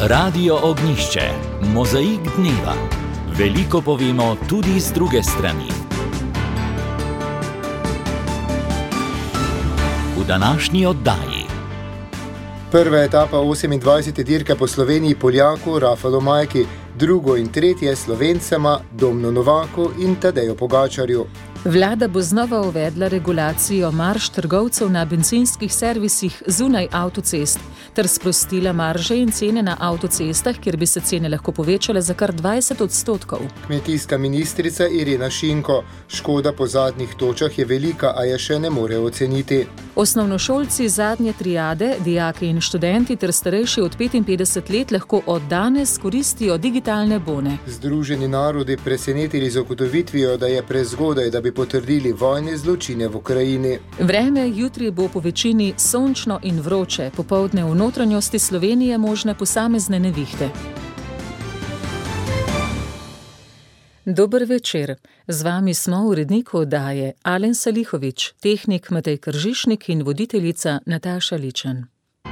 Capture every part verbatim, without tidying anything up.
Radio Ognjišče, mozaik dneva. Veliko povemo tudi z druge strani. V današnji oddaji. Prva etapa osemindvajsete dirke po Sloveniji Poljaku Rafalu Majki, drugo in tretje Slovencema Domnu Novaku in Tadeju Pogačarju. Vlada bo znova uvedla regulacijo marž trgovcev na bencinskih servisih zunaj avtocest ter sprostila marže in cene na avtocestah, kjer bi se cene lahko povečale za kar dvajset odstotkov. Kmetijska ministrica Irena Šinko: škoda po zadnjih točah je velika, a je še ne more oceniti. Osnovnošolci zadnje triade, dijaki in študenti ter starejši od petinpetdeset let lahko od danes koristijo digitalne bone. Združeni narodi presenetili z ugotovitvijo, da je prezgodaj, da bi potrdili vojne zločine v Ukrajini. Vreme jutri bo po večini sončno in vroče, popoldne v notranjosti Slovenije možne posamezne nevihte. Dober večer. Z vami smo urednik oddaje Alen Salihović, tehnik Matej Kržišnik in voditeljica Nataša Ličen.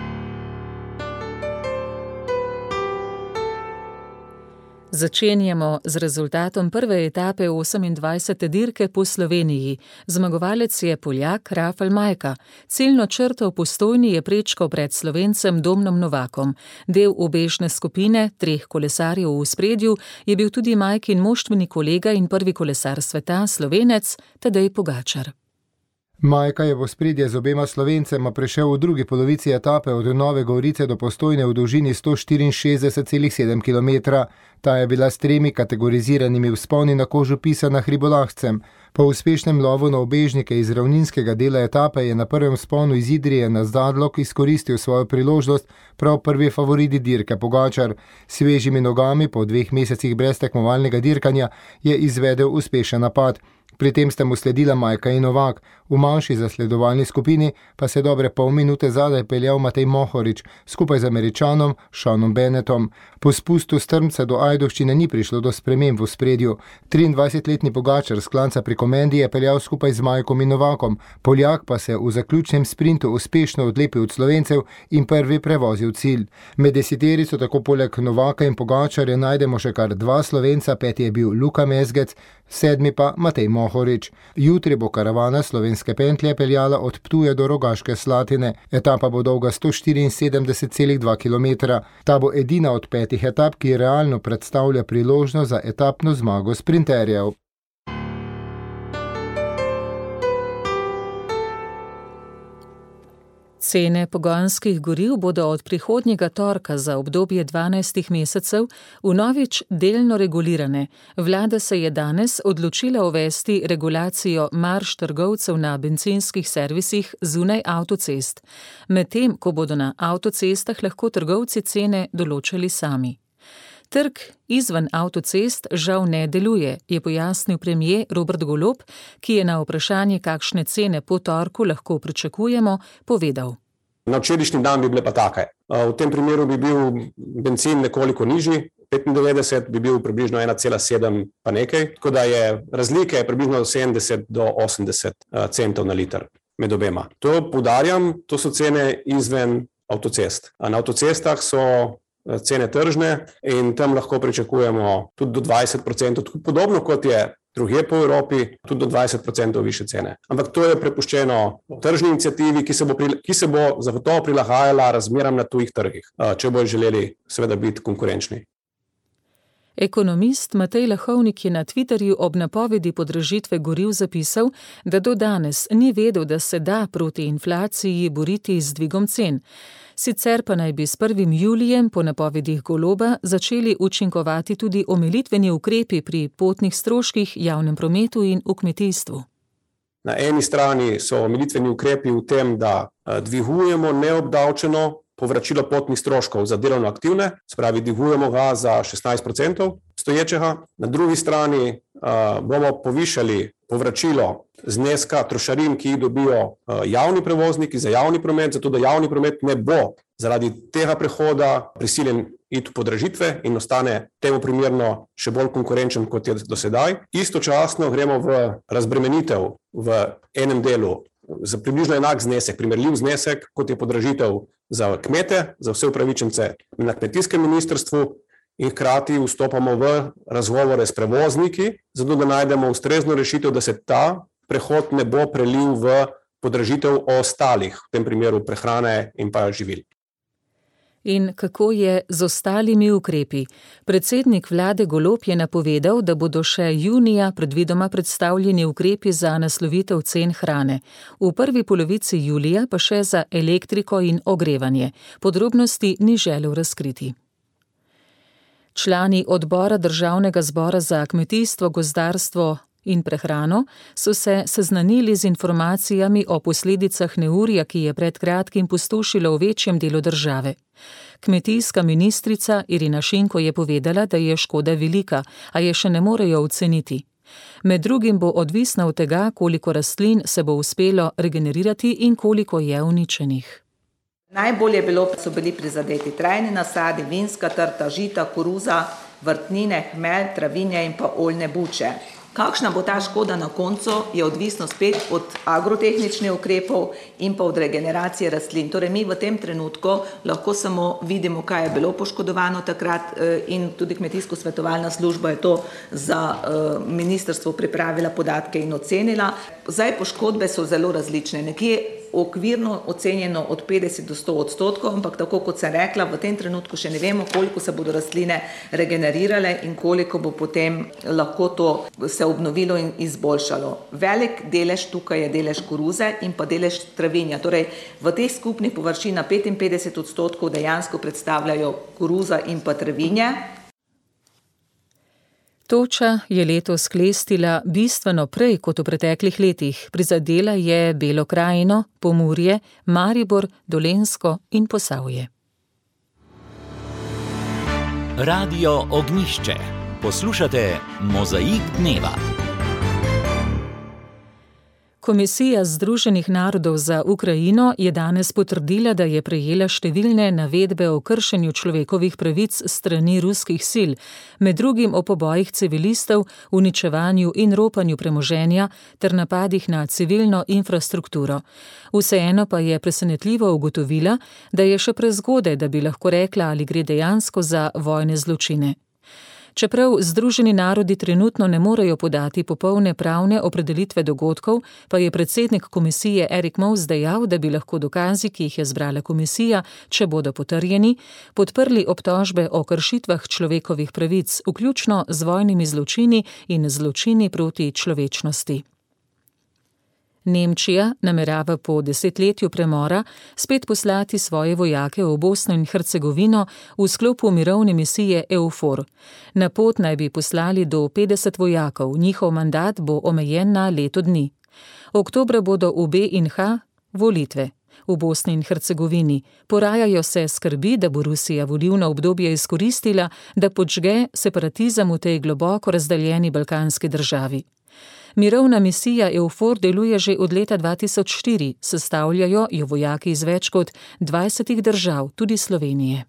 Začenjamo z rezultatom prve etape osemindvajsete dirke po Sloveniji. Zmagovalec je Poljak Rafal Majka. Ciljno črto v Postojni je prečkal pred Slovencem Domnom Novakom. Del ubežne skupine, treh kolesarjev v spredju, je bil tudi Majkin moštveni kolega in prvi kolesar sveta, Slovenec Tadej Pogačar. Majka je v ospredje z obema Slovencema prešel v drugi polovici etape od Nove Gorice do Postojne v dolžini sto štiriinšestdeset celih sedem kilometra. Ta je bila s tremi kategoriziranimi vzponi na kožo pisana hribolahcem. Po uspešnem lovu na ubežnike iz ravninskega dela etape je na prvem vzponu iz Idrije na Zadlok izkoristil svojo priložnost prav prvi favorit dirke Pogačar. S svežimi nogami po dveh mesecih brez tekmovalnega dirkanja je izvedel uspešen napad. Pri tem sta mu sledila Majka in Novak. V manjši zasledovalni skupini pa se dobre pol minute zadaj peljal Matej Mohorič skupaj z Američanom Seanom Bennettom. Po spustu strmca do Ajdovščine ni prišlo do sprememb v spredju. triindvajsetletni Pogačar s klanca pri Komendi je peljal skupaj z Majkom in Novakom. Poljak pa se v zaključnem sprintu uspešno odlepil od Slovencev in prvi prevozil cilj. Med deseterico tako poleg Novaka in Pogačarja najdemo še kar dva Slovenca, peti je bil Luka Mezgec, sedmi pa Matej Mohorič. Jutri bo karavana slovenske pentlje peljala od Ptuja do Rogaške Slatine. Etapa bo dolga sto štiriinsedemdeset celih dva kilometra. Ta bo edina od petih etap, ki realno predstavlja priložnost za etapno zmago sprinterjev. Cene pogonskih goriv bodo od prihodnjega torka za obdobje dvanajstih mesecev vnovič delno regulirane. Vlada se je danes odločila uvesti regulacijo marž trgovcev na bencinskih servisih zunaj avtocest, medtem ko bodo na avtocestah lahko trgovci cene določali sami. Trg izven avtocest žal ne deluje, je pojasnil premier Robert Golob, ki je na vprašanje, kakšne cene po torku lahko pričakujemo, povedal. Na včerajšnji dan bi bile pa take. V tem primeru bi bil bencin nekoliko nižji, petindevetdeset bi bil približno ena cela sedem pa nekaj, tako da je razlike približno sedemdeset do osemdeset centov na liter med obema. To poudarjam, to so cene izven avtocest. Na avtocestah so cene tržne in tam lahko pričakujemo tudi do dvajset procentov, podobno kot je drugje po Evropi, tudi do dvajset procentov više cene. Ampak to je prepuščeno tržni iniciativi, ki se bo, ki se bo zagotovo prilagajala razmeram na tujih trgih, če bojo želeli seveda biti konkurenčni. Ekonomist Matej Lahovnik je na Twitterju ob napovedi podražitve goriv zapisal, da do danes ni vedel, da se da proti inflaciji boriti z dvigom cen. Sicer pa naj bi s prvim julijem po napovedih Goloba začeli učinkovati tudi omilitveni ukrepi pri potnih stroških, javnem prometu in v kmetijstvu. Na eni strani so omilitveni ukrepi v tem, da dvigujemo neobdavčeno povračilo potnih stroškov za delovno aktivne, spravi dvigujemo ga za šestnajst procentov stoječega. Na drugi strani uh, bomo povišali povračilo zneska trošarin, ki jih dobijo uh, javni prevozniki za javni promet, zato da javni promet ne bo zaradi tega prehoda prisiljen iti v podražitve in ostane temu primerno še bolj konkurenčen, kot je do sedaj. Istočasno gremo v razbremenitev v enem delu za približno enak znesek, primerljiv znesek, kot je podražitev za kmete, za vse upravičence na kmetijskem ministrstvu, in hkrati vstopamo v razgovore s prevozniki, zato da najdemo ustrezno rešitev, da se ta prehod ne bo prelil v podražitev ostalih, v tem primeru prehrane in pa živil. In kako je z ostalimi ukrepi? Predsednik vlade Golob je napovedal, da bodo še junija predvidoma predstavljeni ukrepi za naslovitev cen hrane. V prvi polovici julija pa še za elektriko in ogrevanje. Podrobnosti ni želel razkriti. Člani odbora Državnega zbora za kmetijstvo, gozdarstvo in prehrano so se seznanili z informacijami o posledicah neurja, ki je pred kratkim pustošilo v večjem delu države. Kmetijska ministrica Irina Šinko je povedala, da je škoda velika, a je še ne morejo oceniti. Med drugim bo odvisno od tega, koliko rastlin se bo uspelo regenerirati in koliko je uničenih. Najbolje bilo so bili prizadeti trajni nasadi, vinska trta, žita, koruza, vrtnine, hmelj, travinje in pa oljne buče. Kakšna bo ta škoda na koncu, je odvisno spet od agrotehničnih ukrepov in pa od regeneracije rastlin. Torej mi v tem trenutku lahko samo vidimo, kaj je bilo poškodovano takrat in tudi kmetijsko svetovalna služba je to za ministrstvo pripravila podatke in ocenila. Zdaj poškodbe so zelo različne, nekje okvirno ocenjeno od petdeset do sto odstotkov, ampak tako kot sem rekla, v tem trenutku še ne vemo, koliko se bodo rastline regenerirale in koliko bo potem lahko to se obnovilo in izboljšalo. Velik delež tukaj je delež koruze in pa delež travinja. Torej v teh skupnih površinah petinpetdeset odstotkov dejansko predstavljajo koruza in pa travinje. Toča je letos klestila bistveno prej kot v preteklih letih. Prizadela je Belo krajino, Pomurje, Maribor, Dolenjsko in Posavje. Radio Ognjišče. Poslušate Mozaik dneva. Komisija Združenih narodov za Ukrajino je danes potrdila, da je prejela številne navedbe o kršenju človekovih pravic strani ruskih sil, med drugim o pobojih civilistov, uničevanju in ropanju premoženja ter napadih na civilno infrastrukturo. Vseeno pa je presenetljivo ugotovila, da je še prezgodaj, da bi lahko rekla, ali gre dejansko za vojne zločine. Čeprav Združeni narodi trenutno ne morejo podati popolne pravne opredelitve dogodkov, pa je predsednik komisije Erik Mous dejal, da bi lahko dokazi, ki jih je zbrala komisija, če bodo potrjeni, podprli obtožbe o kršitvah človekovih pravic, vključno z vojnimi zločini in zločini proti človečnosti. Nemčija namerava po desetletju premora spet poslati svoje vojake v Bosno in Hercegovino v sklopu mirovne misije EUFOR. Na pot naj bi poslali do petdeset vojakov, njihov mandat bo omejen na leto dni. Oktobra bodo v B in H volitve. V Bosni in Hercegovini porajajo se skrbi, da bo Rusija volilno obdobje izkoristila, da podžge separatizem v tej globoko razdaljeni balkanski državi. Mirovna misija EUFOR deluje že od leta dva tisoč štiri, sestavljajo jo vojaki iz več kot dvajsetih držav, tudi Slovenije.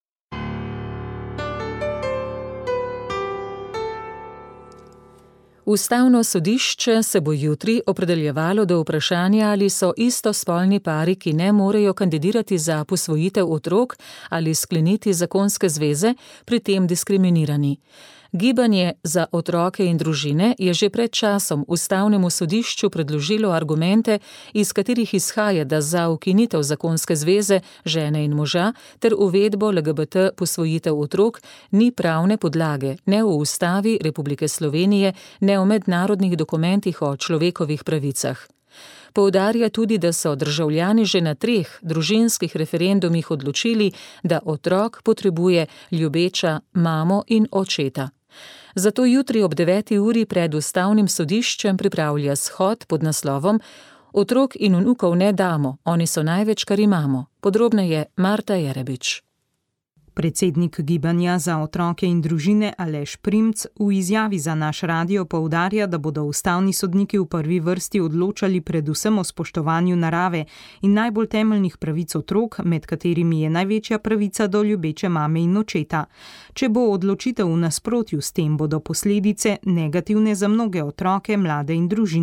Ustavno sodišče se bo jutri opredeljevalo do vprašanja, ali so istospolni pari, ki ne morejo kandidirati za posvojitev otrok ali skleniti zakonske zveze, pri tem diskriminirani. Gibanje za otroke in družine je že pred časom Ustavnemu sodišču predložilo argumente, iz katerih izhaja, da za ukinitev zakonske zveze žene in moža ter uvedbo L G B T posvojitev otrok ni pravne podlage, ne v Ustavi Republike Slovenije, ne v mednarodnih dokumentih o človekovih pravicah. Poudarja tudi, da so državljani že na treh družinskih referendumih odločili, da otrok potrebuje ljubeča mamo in očeta. Zato jutri ob deveti uri pred Ustavnim sodiščem pripravlja shod pod naslovom Otrok in vnukov ne damo, oni so največ, kar imamo. Podrobneje Marta Jerebič. Predsednik Gibanja za otroke in družine Aleš Primc v izjavi za naš radio poudarja, da bodo ustavni sodniki v prvi vrsti odločali predvsem o spoštovanju narave in najbolj temeljnih pravic otrok, med katerimi je največja pravica do ljubeče mame in očeta. Če bo odločitev v nasprotju s tem, bodo posledice negativne za mnoge otroke, mlade in družine.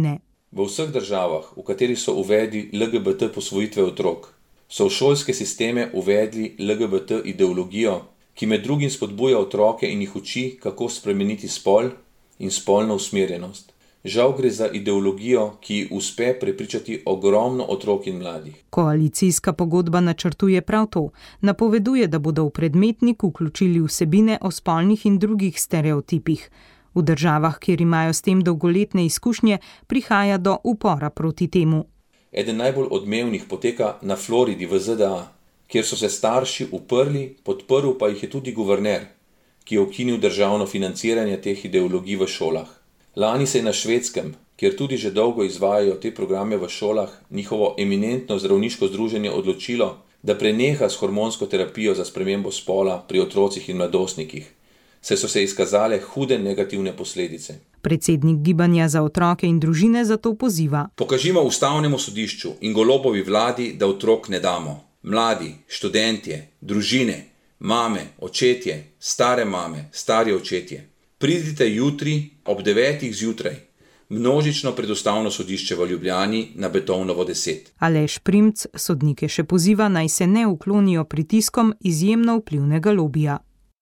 V vseh državah, v katerih so uvedli L G B T posvojitve otrok, so v šolske sisteme uvedli L G B T ideologijo, ki med drugim spodbuja otroke in jih uči, kako spremeniti spol in spolno usmerjenost. Žal gre za ideologijo, ki uspe prepričati ogromno otrok in mladih. Koalicijska pogodba načrtuje prav to. Napoveduje, da bodo v predmetnik vključili vsebine o spolnih in drugih stereotipih. V državah, kjer imajo s tem dolgoletne izkušnje, prihaja do upora proti temu. Eden najbolj odmevnih poteka na Floridi v Z D A, kjer so se starši uprli, podprl pa jih je tudi guverner, ki je ukinil državno financiranje teh ideologij v šolah. Lani se je na Švedskem, kjer tudi že dolgo izvajajo te programe v šolah, njihovo eminentno zdravniško združenje odločilo, da preneha s hormonsko terapijo za spremembo spola pri otrocih in mladostnikih, saj so se izkazale hude negativne posledice. Predsednik Gibanja za otroke in družine zato poziva: Pokažimo ustavnemu sodišču in Golobovi vladi, da otrok ne damo. Mladi, študentje, družine, mame, očetje, stare mame, stari očetje. Pridite jutri ob devetih zjutraj, množično pred ustavno sodišče v Ljubljani na Beethovnovo deset. Aleš Primc sodnike še poziva, naj se ne uklonijo pritiskom izjemno vplivnega lobija.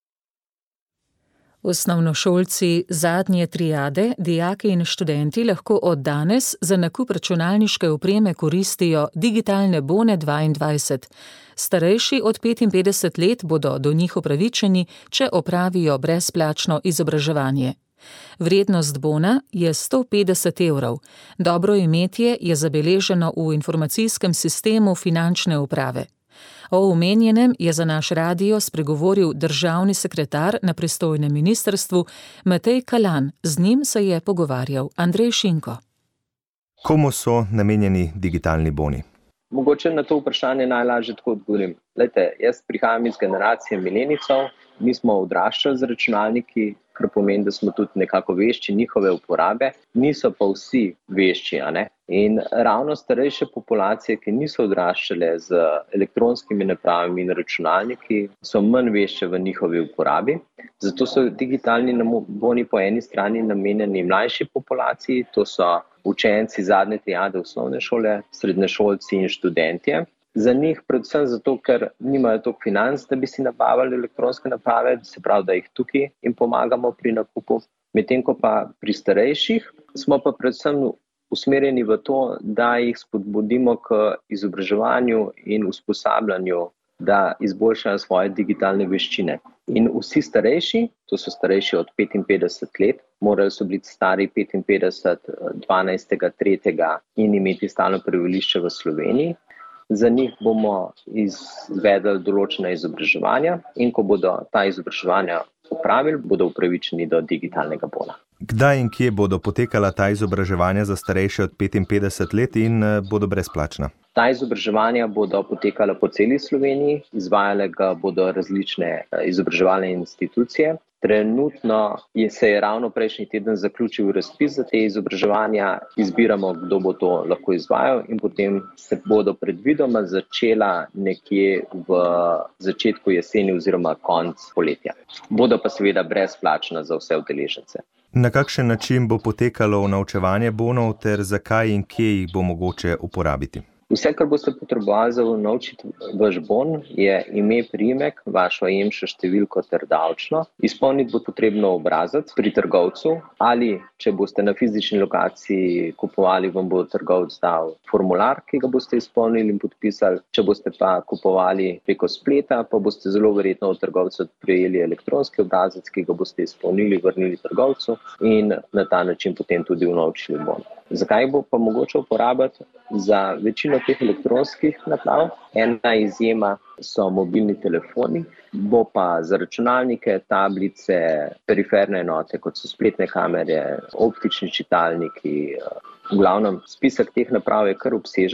Osnovnošolci zadnje triade, dijaki in študenti lahko od danes za nakup računalniške opreme koristijo digitalne bone dvaindvajset. Starejši od petinpetdeset let bodo do njih upravičeni, če opravijo brezplačno izobraževanje. Vrednost bona je sto petdeset evrov. Dobro imetje je zabeleženo v informacijskem sistemu finančne uprave. O omenjenem je za naš radio spregovoril državni sekretar na pristojnem ministrstvu Matej Kalan. Z njim se je pogovarjal Andrej Šinko. Komu so namenjeni digitalni boni? Mogoče na to vprašanje najlažje tako odgovorim. Glejte, jaz prihajam iz generacije milenijcev, mi smo odraščali z računalniki, kar pomeni, da smo tudi nekako vešči njihove uporabe, niso pa vsi vešči, a ne? In ravno starejše populacije, ki niso odraščale z elektronskimi napravami in računalniki, so manj vešče v njihovi uporabi. Zato so digitalni boni po eni strani namenjeni mlajši populaciji, to so učenci zadnje triade osnovne šole, srednješolci in študentje. Za njih predvsem zato, ker nimajo toliko financ, da bi si nabavili elektronske naprave, se pravi, da jih tukaj jim pomagamo pri nakupu. Medtem ko pa pri starejših smo pa predvsem usmerjeni v to, da jih spodbudimo k izobraževanju in usposabljanju, da izboljšajo svoje digitalne veščine. In vsi starejši, to so starejši od petinpetdeset let, morajo so biti stari petinpetdeset, dvanajstega tretjega in imeti stalno prebivališče v Sloveniji. Za njih bomo izvedli določena izobraževanja in ko bodo ta izobraževanja opravili, bodo upravičeni do digitalnega bona. Kdaj in kje bodo potekala ta izobraževanja za starejše od petinpetdeset let in bodo brezplačna? Ta izobraževanja bodo potekala po celi Sloveniji, izvajale ga bodo različne izobraževalne institucije. Trenutno je se je ravno prejšnji teden zaključil razpis za te izobraževanja, izbiramo, kdo bo to lahko izvajal in potem se bodo predvidoma začela nekje v začetku jeseni oziroma konc poletja. Bodo pa seveda brezplačna za vse udeležence. Na kakšen način bo potekalo naučevanje bonov ter zakaj in kje jih bo mogoče uporabiti? Vse, kar boste potrebovali za naučiti vaš bon, je ime, priimek, vašo E M Š številko ter davčno. Izpolniti bo potrebno obrazec pri trgovcu ali, če boste na fizični lokaciji kupovali, vam bo trgovec dal formular, ki ga boste izpolnili in podpisali. Če boste pa kupovali preko spleta, pa boste zelo verjetno od trgovca prejeli elektronski obrazec, ki ga boste izpolnili, vrnili trgovcu in na ta način potem tudi unovčili bon. Zakaj bo pa mogoče uporabiti? Za večino teh elektronskih naprav, ena izjema so mobilni telefoni, bo pa za računalnike, tablice, periferne enote, kot so spletne kamere, optični čitalniki. V glavnem, spisek teh naprav je kar obsežen.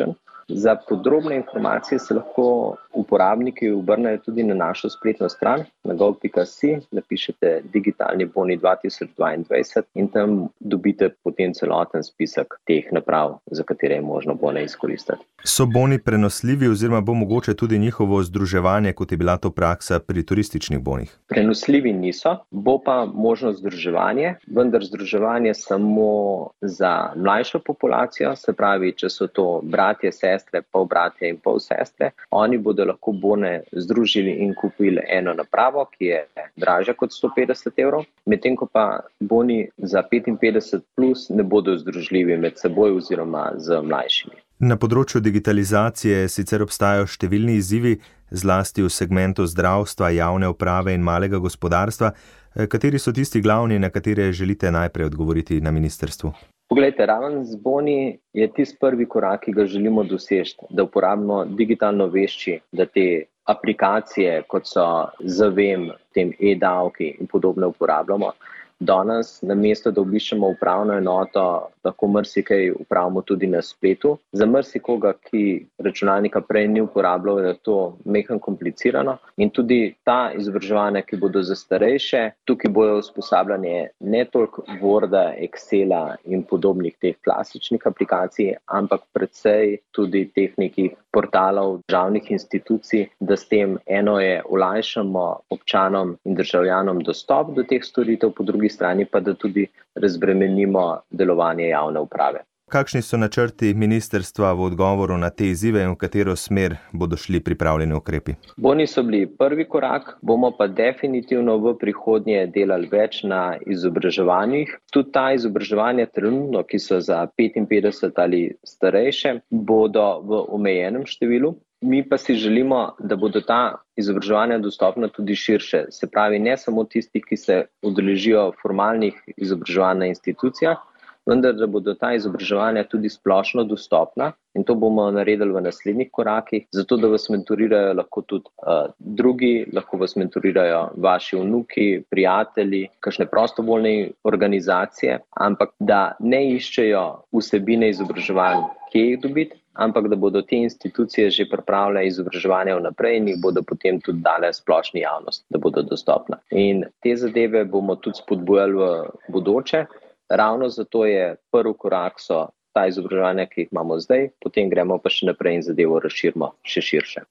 Za podrobne informacije se lahko uporabniki obrnejo tudi na našo spletno stran na gov pika si, napišete digitalni boni dva tisoč dvaindvajset in tam dobite potem celoten spisek teh naprav, za katere je možno bone izkoristiti. So boni prenosljivi oziroma bo mogoče tudi njihovo združevanje, kot je bila to praksa pri turističnih bonih? Prenosljivi niso, bo pa možno združevanje, vendar združevanje samo za mlajšo populacijo, se pravi, če so to bratje, sestre, polbratje in polsestre, oni bodo lahko bone združili in kupili eno napravo, ki je dražja kot sto petdeset evrov, medtem ko pa boni za petinpetdeset plus ne bodo združljivi med seboj oziroma z mlajšimi. Na področju digitalizacije sicer obstajajo številni izzivi, zlasti v segmentu zdravstva, javne uprave in malega gospodarstva. Kateri so tisti glavni, na katere želite najprej odgovoriti na ministrstvu? Poglejte, raven z boni je tisti prvi korak, ki ga želimo doseči, da uporabimo digitalno vešči, da te aplikacije, kot so Zavem, tem e-davki in podobne uporabljamo. Danes, namesto da obiščemo upravno enoto, lahko marsikaj upravimo tudi na spletu. Za marsikoga, ki računalnika prej ni uporabljal, je to mehko komplicirano. In tudi ta izobraževanja, ki bodo za starejše, tukaj bojo usposabljanje ne toliko Worda, Excela in podobnih teh klasičnih aplikacij, ampak predvsej tudi teh nekih portalov državnih institucij, da s tem eno je olajšamo občanom in državljanom dostop do teh storitev, po drugi strani pa da tudi razbremenimo delovanje javne uprave. Kakšni so načrti ministrstva v odgovoru na te izzive in v katero smer bodo šli pripravljeni ukrepi? Boni so bili prvi korak, bomo pa definitivno v prihodnje delali več na izobraževanjih. Tudi ta izobraževanja trenutno, ki so za petinpetdeset ali starejše, bodo v omejenem številu. Mi pa si želimo, da bodo ta izobraževanja dostopna tudi širše. Se pravi, ne samo tisti, ki se udeležijo formalnih izobraževanj na institucijah, vendar da bodo ta izobraževanja tudi splošno dostopna in to bomo naredili v naslednjih korakih, zato da vas mentorirajo lahko tudi uh, drugi, lahko vas mentorirajo vaši vnuki, prijatelji, kakšne prostovoljne organizacije, ampak da ne iščejo vsebine izobraževanj, kje jih dobiti, ampak da bodo te institucije že pripravile izobraževanje vnaprej in jih bodo potem tudi dale splošni javnosti, da bodo dostopna. In te zadeve bomo tudi spodbujali v bodoče. Ravno zato je prvi korak so ta izobraževanja, ki jih imamo zdaj, potem gremo pa še naprej in zadevo razširimo še širše.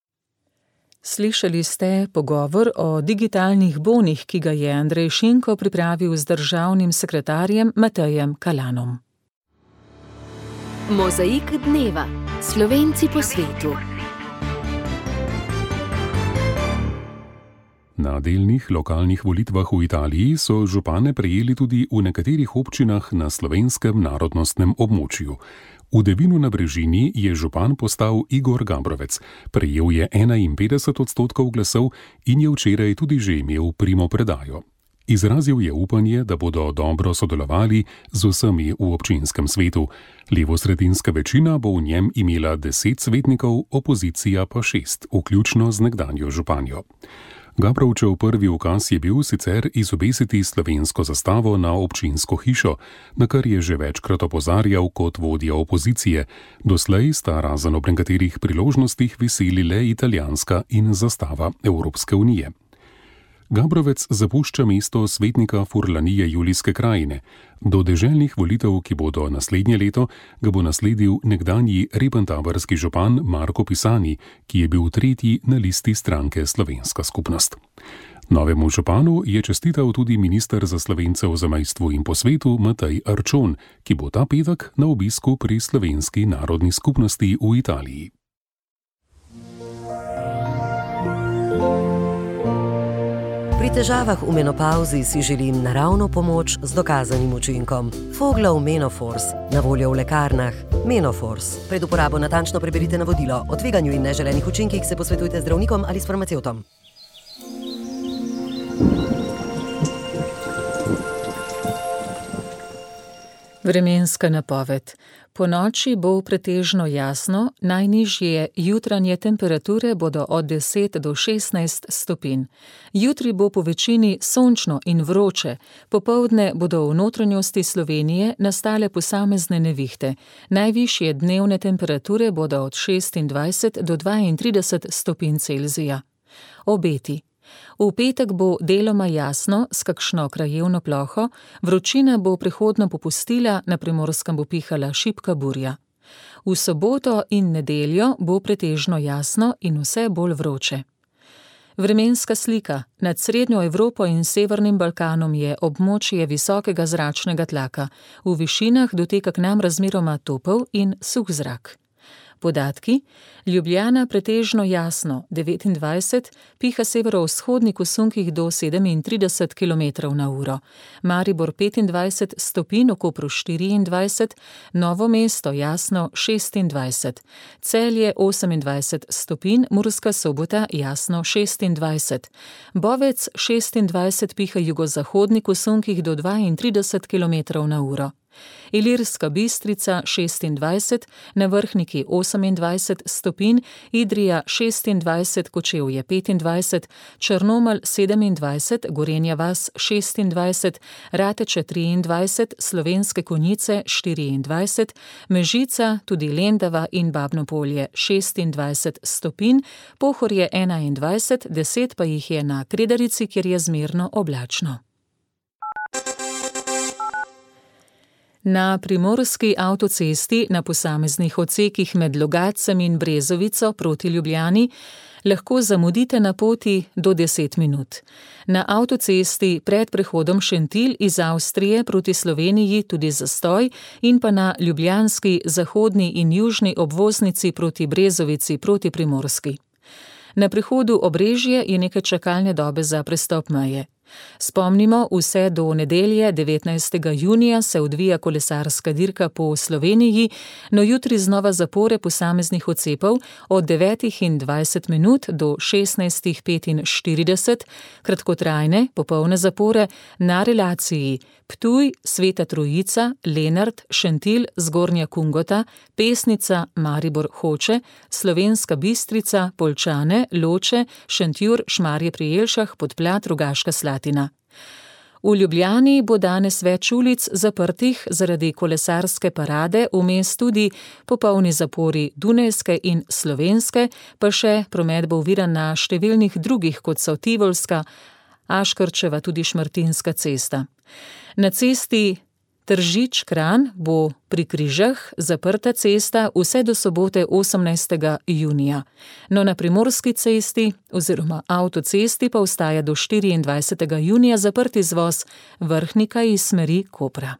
Slišali ste pogovor o digitalnih bonih, ki ga je Andrej Šinko pripravil z državnim sekretarjem Matejem Kalanom. Mozaik dneva. Slovenci po svetu. Na delnih lokalnih volitvah v Italiji so župane prejeli tudi v nekaterih občinah na slovenskem narodnostnem območju. V Devinu na Brežini je župan postal Igor Gabrovec. Prejel je enainpetdeset odstotkov glasov in je včeraj tudi že imel primopredajo. Izrazil je upanje, da bodo dobro sodelovali z vsemi v občinskem svetu. Levosredinska večina bo v njem imela deset svetnikov, opozicija pa šest, vključno z nekdanjo županjo. Gabrovčev prvi ukaz je bil sicer izobesiti slovensko zastavo na občinsko hišo, na kar je že večkrat opozarjal kot vodja opozicije. Doslej sta razen ob nekaterih priložnostih viseli le italijanska in zastava Evropske unije. Gabrovec zapušča mesto svetnika Furlanije Julijske krajine. Do deželnih volitev, ki bodo naslednje leto, ga bo nasledil nekdanji rebentavarski župan Marko Pisani, ki je bil tretji na listi stranke Slovenska skupnost. Novemu županu je čestital tudi minister za Slovence v zamejstvu in po svetu Matej Arčon, ki bo ta petek na obisku pri slovenski narodni skupnosti v Italiji. Pri težavah v menopauzi si želim naravno pomoč z dokazanim učinkom. Foglov Menofors, na voljo v lekarnah. Menofors. Pred uporabo natančno preberite navodilo. O tveganju in neželenih učinkih se posvetujte z zdravnikom ali s farmacevtom. Vremenska napoved. Po noči bo pretežno jasno, najnižje jutranje temperature bodo od deset do šestnajst stopinj. Jutri bo po večini sončno in vroče, popoldne bodo v notranjosti Slovenije nastale posamezne nevihte. Najvišje dnevne temperature bodo od šestindvajset do dvaintrideset stopinj Celzija. Obeti. V petek bo deloma jasno, s kakšno krajevno ploho, vročina bo prehodno popustila, na Primorskem bo pihala šibka burja. V soboto in nedeljo bo pretežno jasno in vse bolj vroče. Vremenska slika. Nad Srednjo Evropo in Severnim Balkanom je območje visokega zračnega tlaka. V višinah doteka k nam razmeroma topel in suh zrak. Podatki. Ljubljana pretežno jasno, devetindvajset, piha severovzhodnik v sunkih do sedemintrideset kilometrov na uro. Maribor petindvajset stopinj, v Kopru štiriindvajset, Novo mesto jasno šestindvajset, Celje osemindvajset stopinj, Murska Sobota jasno šestindvajset, Bovec šestindvajset, piha jugozahodnik v sunkih do dvaintrideset kilometrov na uro. Ilirska Bistrica šestindvajset, na Vrhniki osemindvajset stopinj, Idrija šestindvajset, Kočevje petindvajset, Črnomelj sedemindvajset, Gorenja vas šestindvajset, Rateče triindvajset, Slovenske Konjice štiriindvajset, Mežica, tudi Lendava in Babno Polje šestindvajset stopinj, Pohorje enaindvajset, deset pa jih je na Kredarici, kjer je zmerno oblačno. Na primorski avtocesti na posameznih odsekih med Logatcem in Brezovico proti Ljubljani lahko zamudite na poti do deset minut. Na avtocesti pred prehodom Šentilj iz Avstrije proti Sloveniji tudi zastoj in pa na ljubljanski zahodni in južni obvoznici proti Brezovici proti Primorski. Na prehodu Obrežje je nekaj čakalne dobe za prestop meje. Spomnimo, vse do nedelje devetnajstega junija se odvija kolesarska dirka po Sloveniji, no jutri znova zapore posameznih odcepov od devetih in dvajset minut do šestnajstih petinštirideset, kratkotrajne, popolne zapore na relaciji Ptuj, Sveta Trojica, Lenart, Šentilj, Zgornja Kungota, Pesnica, Maribor Hoče, Slovenska Bistrica, Poljčane, Loče, Šentjur, Šmarje pri Jelšah, Podplat, Rogaška Slatina. V Ljubljani bo danes več ulic zaprtih zaradi kolesarske parade, vmes tudi popolni zapori Dunajske in Slovenske, pa še promet bo oviran na številnih drugih, kot so Tivolska, Aškrčeva, tudi Šmartinska cesta. Na cesti Tržič-Kranj bo pri Križah zaprta cesta vse do sobote osemnajstega junija. No, na Primorski cesti oziroma avtocesti pa ostaja do štiriindvajsetega junija zaprt izvoz Vrhnika iz smeri Kopra.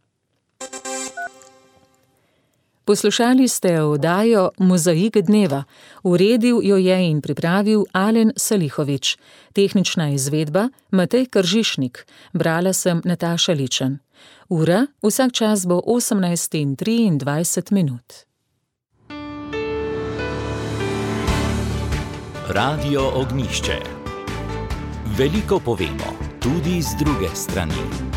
Poslušali ste oddajo Mozaik dneva. Uredil jo je in pripravil Alen Salihovič. Tehnična izvedba Matej Kržišnik. Brala sem Nataša Ličen. Ura vsak čas bo osemnajst in triindvajset minut. Radio Ognjišče. Veliko povemo, tudi z druge strani.